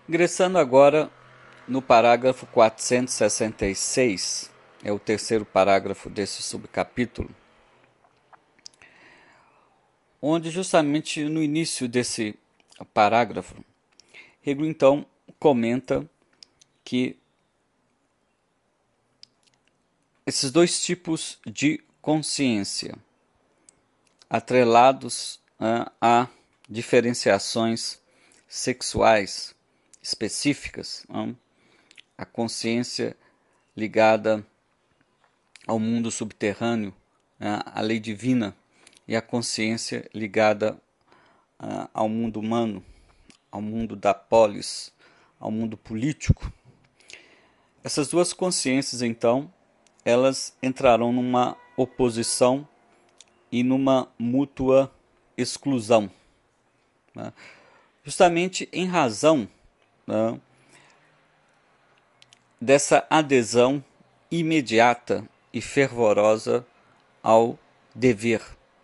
Ingressando agora no parágrafo 466, é o terceiro parágrafo desse subcapítulo, onde justamente no início desse parágrafo, Hegel então comenta que esses dois tipos de consciência, atrelados a diferenciações sexuais específicas, a consciência ligada ao mundo subterrâneo, à lei divina, e a consciência ligada ao mundo humano, ao mundo da polis, ao mundo político. Essas duas consciências, então, elas entrarão numa oposição e numa mútua exclusão, né? Justamente em razão, né, dessa adesão imediata e fervorosa ao dever.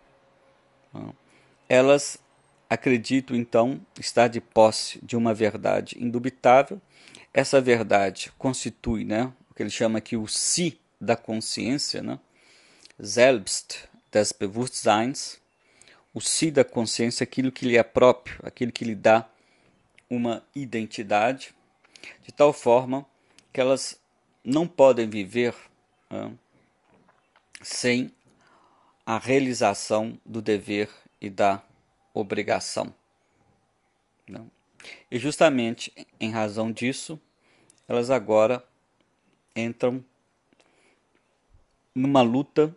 Elas acreditam, então, estar de posse de uma verdade indubitável. Essa verdade constitui, né, o que ele chama aqui o Si da consciência, né? Selbst des Bewusstseins, o Si da consciência, aquilo que lhe é próprio, aquilo que lhe dá uma identidade, de tal forma que elas não podem viver, né, sem a realização do dever e da obrigação. Não? E justamente em razão disso, elas agora entram numa luta,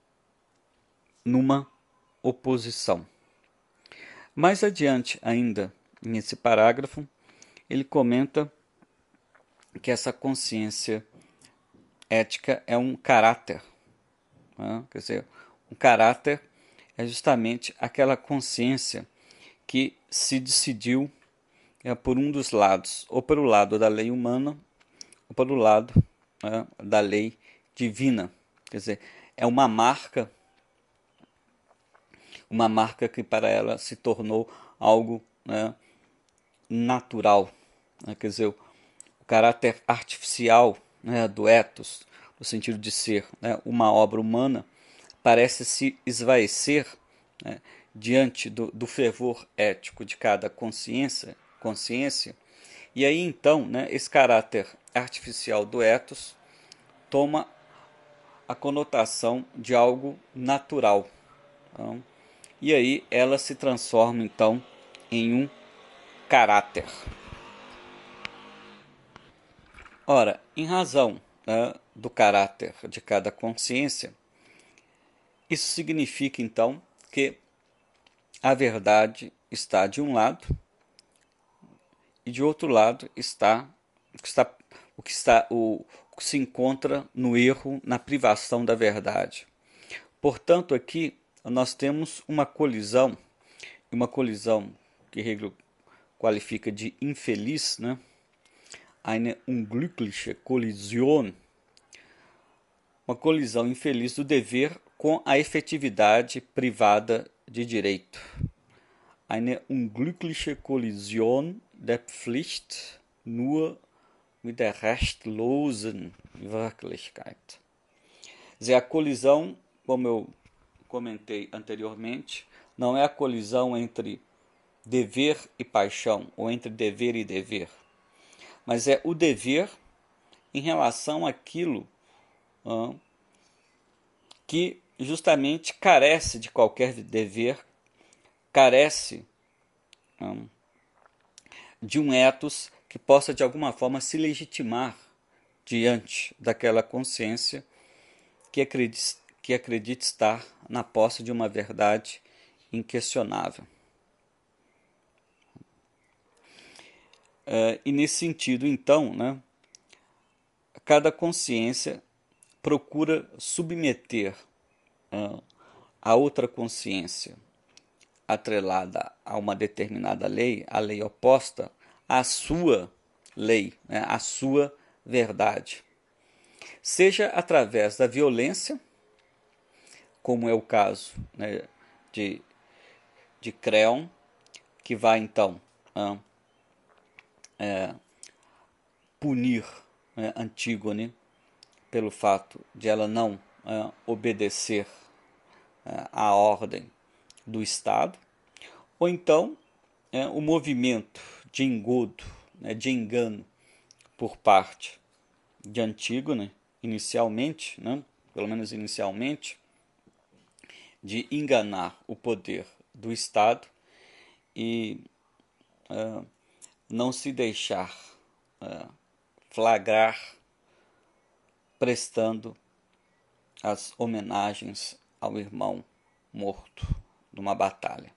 numa oposição. Mais adiante ainda, nesse parágrafo, ele comenta que essa consciência ética é um caráter, né? Quer dizer, um caráter é justamente aquela consciência que se decidiu por um dos lados, ou pelo lado da lei humana, ou pelo lado, né, da lei divina. Quer dizer, é uma marca que para ela se tornou algo, né, natural. Né? Quer dizer, o caráter artificial, né, do ethos, no sentido de ser, né, uma obra humana, parece se esvaecer, né, diante do fervor ético de cada consciência. E aí então, né, esse caráter artificial do ethos toma a conotação de algo natural. Então, e aí ela se transforma então em um caráter. Ora, em razão, né, do caráter de cada consciência, isso significa então que a verdade está de um lado e de outro lado está o que se encontra no erro, na privação da verdade. Portanto, aqui nós temos uma colisão que Hegel qualifica de infeliz, né? Eine unglückliche Kollision, uma colisão infeliz do dever com a efetividade privada de direito. Eine unglückliche Kollision der Pflicht nur mit der rechtlosen Wirklichkeit. Quer dizer, a colisão, como eu comentei anteriormente, não é a colisão entre dever e paixão, ou entre dever e dever, mas é o dever em relação àquilo que justamente carece de qualquer dever, carece de um ethos que possa de alguma forma se legitimar diante daquela consciência que acredita estar na posse de uma verdade inquestionável. E nesse sentido, então, né, cada consciência procura submeter a outra consciência atrelada a uma determinada lei, a lei oposta, à sua lei, né, à sua verdade. Seja através da violência, como é o caso, né, de Creon, que vai então punir Antígone pelo fato de ela não obedecer à ordem do Estado, ou então o movimento de engodo, de engano por parte de Antígone, inicialmente, pelo menos inicialmente, de enganar o poder do Estado e não se deixar flagrar prestando as homenagens ao irmão morto numa batalha.